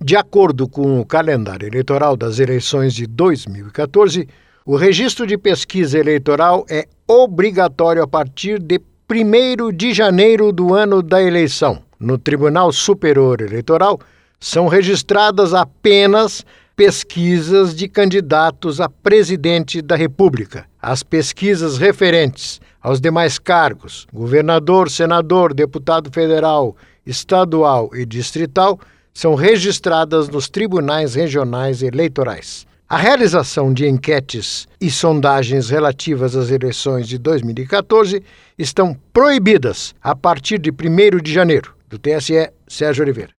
De acordo com o calendário eleitoral das eleições de 2014, o registro de pesquisa eleitoral é obrigatório a partir de 1º de janeiro do ano da eleição. No Tribunal Superior Eleitoral, são registradas apenas pesquisas de candidatos a presidente da República. As pesquisas referentes aos demais cargos, governador, senador, deputado federal, estadual e distrital, são registradas nos tribunais regionais eleitorais. A realização de enquetes e sondagens relativas às eleições de 2014 estão proibidas a partir de 1º de janeiro. Do TSE, Sérgio Oliveira.